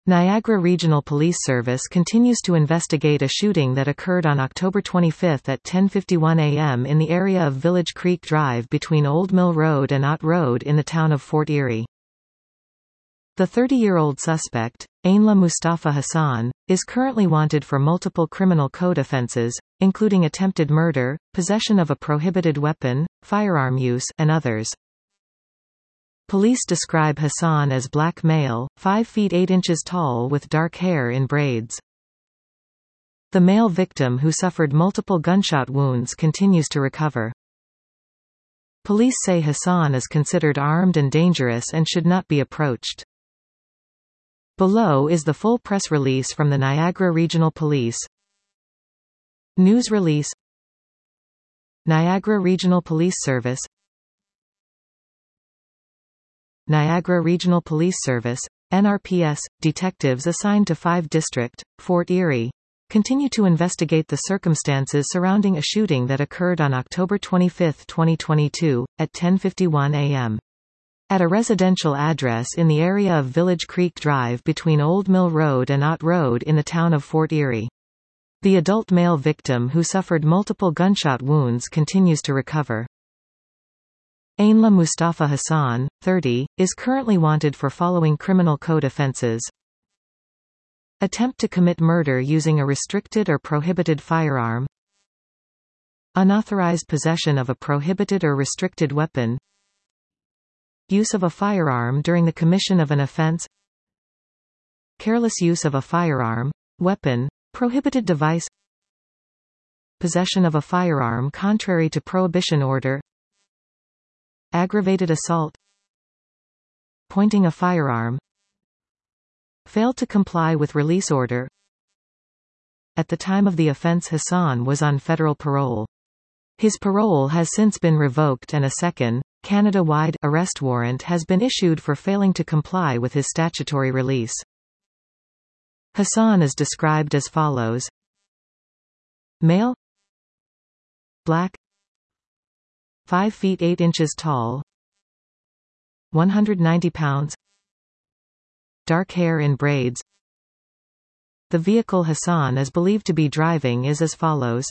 Niagara Regional Police Service continues to investigate a shooting that occurred on October 25 at 10:51 a.m. in the area of Village Creek Drive between Old Mill Road and Ott Road in the town of Fort Erie. The 30-year-old suspect, Ainla Mustafa Hassan, is currently wanted for multiple criminal code offenses, including attempted murder, possession of a prohibited weapon, firearm use, and others. Police describe Hassan as black male, 5 feet 8 inches tall with dark hair in braids. The male victim, who suffered multiple gunshot wounds, continues to recover. Police say Hassan is considered armed and dangerous and should not be approached. Below is the full press release from the Niagara Regional Police. News release. Niagara Regional Police Service. Niagara Regional Police Service, NRPS, detectives assigned to 5 District, Fort Erie, continue to investigate the circumstances surrounding a shooting that occurred on October 25, 2022, at 10:51 a.m. at a residential address in the area of Village Creek Drive between Old Mill Road and Ott Road in the town of Fort Erie. The adult male victim, who suffered multiple gunshot wounds, continues to recover. Ainla Mustafa Hassan, 30, is currently wanted for following criminal code offenses: attempt to commit murder using a restricted or prohibited firearm, unauthorized possession of a prohibited or restricted weapon, use of a firearm during the commission of an offense, careless use of a firearm, weapon, prohibited device, possession of a firearm contrary to prohibition order, aggravated assault, pointing a firearm, failed to comply with release order. At the time of the offense, Hassan was on federal parole. His parole has since been revoked and a second, Canada-wide arrest warrant has been issued for failing to comply with his statutory release. Hassan is described as follows: male, black, 5 feet 8 inches tall, 190 pounds, dark hair in braids. The vehicle Hassan is believed to be driving is as follows: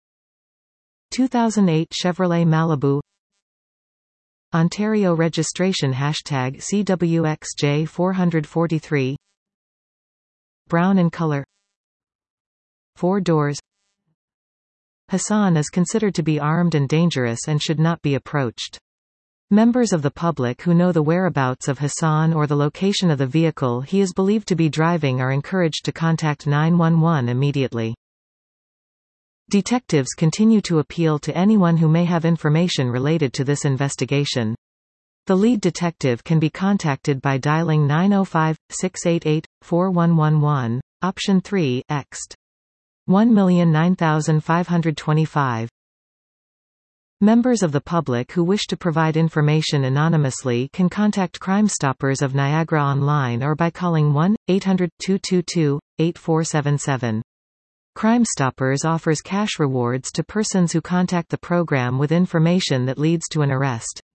2008 Chevrolet Malibu, Ontario registration #CWXJ443, brown in color, 4 doors. Hassan is considered to be armed and dangerous and should not be approached. Members of the public who know the whereabouts of Hassan or the location of the vehicle he is believed to be driving are encouraged to contact 911 immediately. Detectives continue to appeal to anyone who may have information related to this investigation. The lead detective can be contacted by dialing 905-688-4111, option 3, ext. 1,009,525. Members of the public who wish to provide information anonymously can contact Crime Stoppers of Niagara online or by calling 1-800-222-8477. Crime Stoppers offers cash rewards to persons who contact the program with information that leads to an arrest.